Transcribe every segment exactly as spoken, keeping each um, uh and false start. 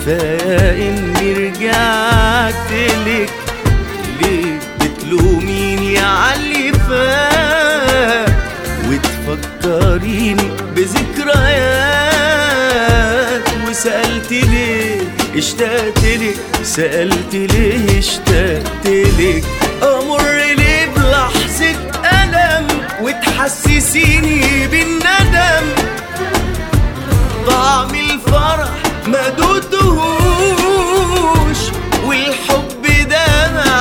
كفاية اني رجعتلك، ليه بتلوميني عاللي فات وتفكريني بذكريات؟ وسألت ليه اشتقتلك، سألت ليه اشتقتلك، أمر ليه بلحظة ألم وتحسسيني بالندم؟ طعم الفرح ما دوتهوش والحب ده ما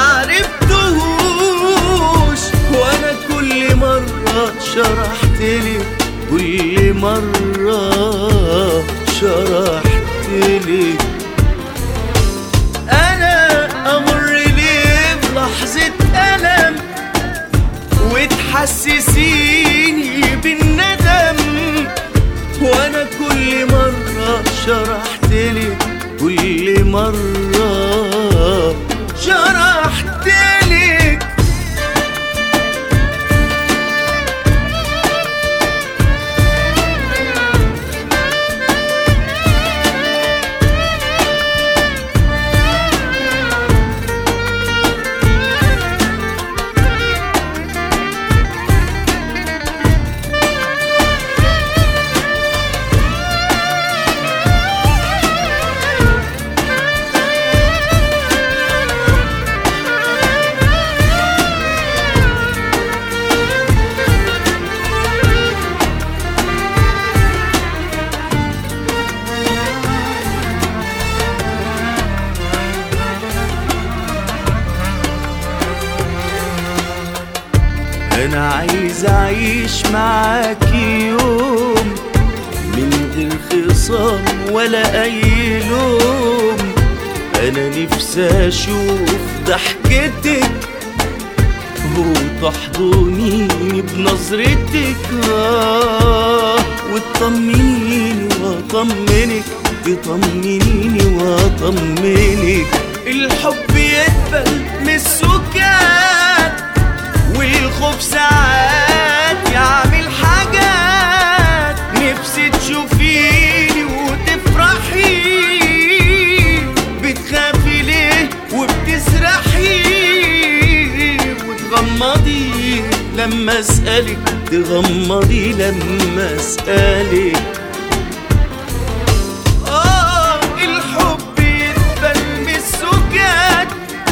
عرفتهوش، وانا كل مرة شرحتلك، كل مرة شرحتلك. انا امر ليه بلحظة ألم وتحسسيني بالندم، وانا كل مرة شرحتلك، كل مرة شرحتلك. أنا عايز أعيش معاكي يوم من غير خصام ولا أي لوم، أنا نفسي أشوف ضحكتك وتحضنيني بنظرتك، آه وتطمنيني وأطمنك، تطمنيني وأطمنك. الحب يقبل من السكات والخوف ساعات يعمل حاجات، نفسي تشوفيني وتفرحي، بتخافي ليه وبتسرحي وتغمضي لما اسألك، تغمضي لما اسألك. آه الحب يقبل من السكات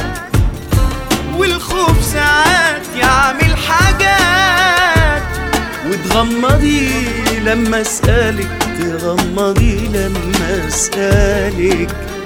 والخوف ساعات يعمل حاجات، وتغمضي لما اسألك، تغمضي لما اسألك.